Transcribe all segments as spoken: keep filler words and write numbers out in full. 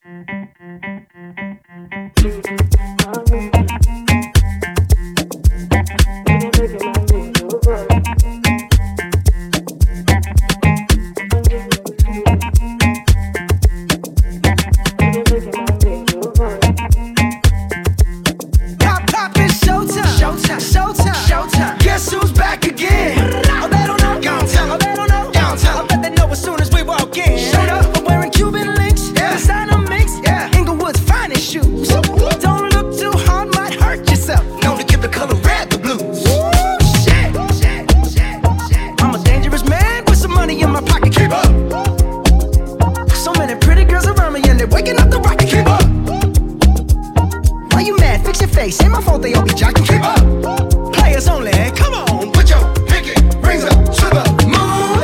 Ain't my fault they all be jocking. Keep up. Players only. Come on, put your pinky rings up to the moon.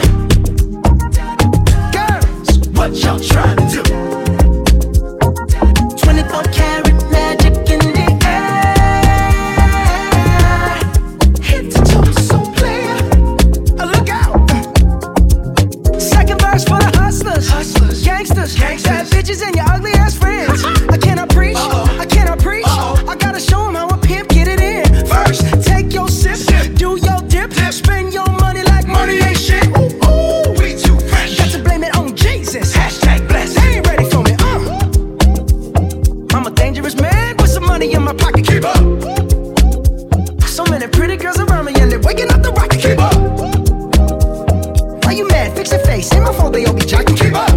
Girls, what y'all trying to do? twenty-four karat magic in the air. Hit the toe, so player. Uh, look out. Second verse for the hustlers, hustlers, gangsters, gangsters, bad bitches and your ugly ass friends. I cannot preach. Uh-oh. I cannot preach. Uh-oh. I gotta show 'em how a pimp get it in. First, take your sip, sip. Do your dip, dip, spend your money like money ain't shit. Ooh, ooh, we too fresh. Got to blame it on Jesus. Hashtag blessed. They ain't ready for me. Uh. I'm a dangerous man with some money in my pocket. Keep up. So many pretty girls around me and they're waking up the rocket. Keep up. Why you mad? Fix your face. Ain't my fault they all be jocking. Keep up.